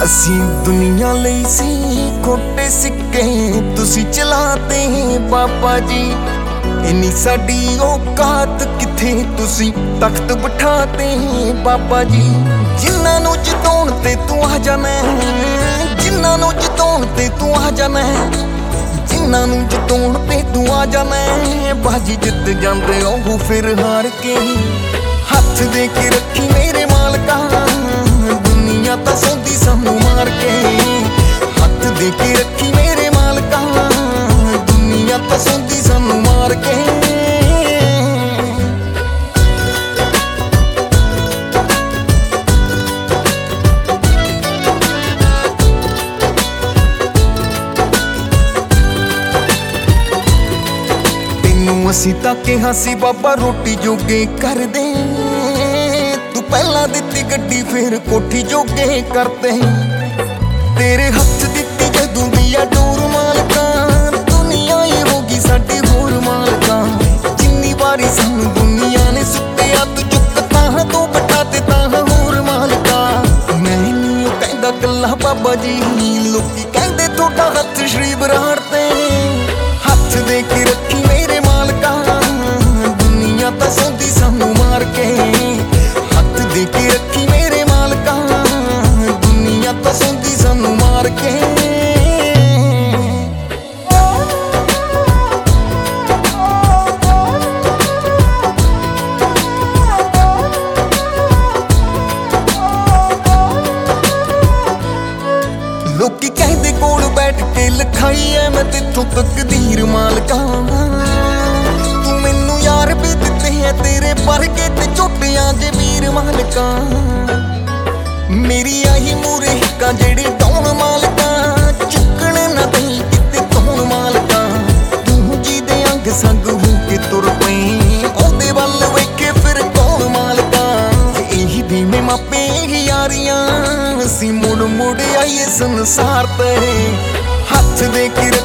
ਅਸੀਂ ਦੁਨੀਆ ਲਈ ਸੀ ਖੋਟੇ ਸਿੱਕੇ ਤੁਸੀਂ ਚਲਾਤੇ ਬਾਬਾ ਜੀ। ਇੰਨੀ ਸਾਡੀ ਔਕਾਤ ਕਿੱਥੇ ਤੁਸੀਂ ਤਖਤ ਬਿਠਾਤੇ ਬਾਬਾ ਜੀ। ਜਿਨ੍ਹਾਂ ਨੂੰ ਜਿਤਾਉਣ ਤੇ ਤੂੰ ਆ ਜਾਣਾ, ਜਿਨ੍ਹਾਂ ਨੂੰ ਜਿਤਾਉਣ ਤੇ ਤੂੰ ਆ ਜਾਣਾ, ਜਿਨ੍ਹਾਂ ਨੂੰ ਜਿਤਾਉਣ ਤੇ ਤੂੰ ਆ ਜਾਣਾ। ਬਾਜੀ ਜਿੱਤ ਜਾਂਦੇ ਉਹ ਫਿਰ ਹਾਰ ਕੇ ਹੱਥ ਦੇ ਕੇ ਰੱਖੀ ਮੇਰੇ ਮਾਲਕਾ। ਦੁਨੀਆ ਤਾਂ ਸੌਂਦੀ ਸਾਨੂੰ ਮਾਰ ਕੇ, ਹੱਥ ਦੇ ਕੇ ਰੱਖੀ ਮੇਰੇ ਮਾਲਕਾ। ਦੁਨੀਆ ਤਾਂ ਸੌਂਦੀ ਸਾਨੂੰ ਮਾਰ ਕੇ। ਅਸੀਂ ਤਾਂ ਕਿਹਾ ਸੀ ਬਾਬਾ ਰੋਟੀ ਜੋਗੇ ਕਰ ਦੇ, ਤੂੰ ਪਹਿਲਾਂ ਦਿੱਤੀ ਗੱਡੀ ਫੇਰ ਕੋਠੀ ਜੋਗੇ ਕਰਦੇ। ਤੇਰੇ ਹੱਥ ਦਿੱਤੀ ਜਦੋਂ ਦੀ ਆ ਡੋਰ ਮਾਲਕਾ। ਦੁਨੀਆ ਹੀ ਹੋ ਗਈ ਸਾਡੀ ਹੋਰ ਮਾਲਕਾ। ਜਿੰਨੀ ਵਾਰੀ ਸਾਨੂੰ ਦੁਨੀਆ ਨੇ ਸੁੱਟਿਆ ਤੂੰ ਚੁੱਕਤਾ ਤੂੰ ਬਟਾ ਤੇ ਤਾਂ ਹੋਰ ਮਾਲਕਾ। ਮੈਂ ਨਹੀਂ ਉਹ ਕਹਿੰਦਾ ਗੱਲਾਂ ਬਾਬਾ ਜੀ, ਲੋਕੀ ਕਹਿੰਦੇ ਤੁਹਾਡਾ ਹੱਥ ਸ਼੍ਰੀ ਬਰਾੜ ਤੇ। ਹੱਥ ਦੇ ਕੇ ਰੱਖੀ ਮੇਰੇ ਮਾਲਕਾ। ਦੁਨੀਆ ਤਾਂ ਸੌਂਦੀ ਸਾਨੂੰ ਮਾਰ ਕੇ, ਹੱਥ ਦੇ ਕੇ ਰੱਖੀ ਮੇਰੇ ਮਾਲਕਾ। ਦੁਨੀਆ ਤਾਂ ਸੌਂਦੀ ਸਾਨੂੰ ਮਾਰ ਕੇ। ਲੋਕੀ ਕਹਿੰਦੇ ਕੋਲ ਬੈਠ ਕੇ ਲਿਖਾਈ ਐ ਮੈਂ ਤੇਥੋਂ ਤਕਦੀਰ ਮਾਲਕਾ। ਤੂੰ ਮੈਨੂੰ ਯਾਰ ਵੀ ਦਿੱਤੇ ਐ ਤੇਰੇ ਵਰਗੇ ਤੇ ਝੋਟਿਆਂ ਦੇ ਵੀਰ ਮਾਲਕਾ। ਮੇਰੀ ਆਹੀ ਮੂਰੇ ਹਿੱਕਾਂ ਜਿਹੜੇ ਟਾਉਣ ਮਾਲਕਾ। ਚੁੱਕਣ ਨਾ ਦਈ ਕਿਤੇ ਕੌਣ ਮਾਲਕਾ। ਤੂੰ ਜੀ ਦੇ ਅੰਗ ਸੰਗ ਹੋ ਕੇ ਤੁਰ ਪਈ, ਉਹਦੇ ਵੱਲ ਵੇਖੇ ਫਿਰ ਕੌਣ ਮਾਲਕਾ। ਇਹੀ ਦੀਵੇਂ ਮਾਪੇ ਯਾਰੀਆਂ, ਅਸੀਂ ਮੁੜ ਮੁੜ ਆਈਏ ਸੰਸਾਰ ਤੇ। ਹੱਥ ਦੇ ਕੇ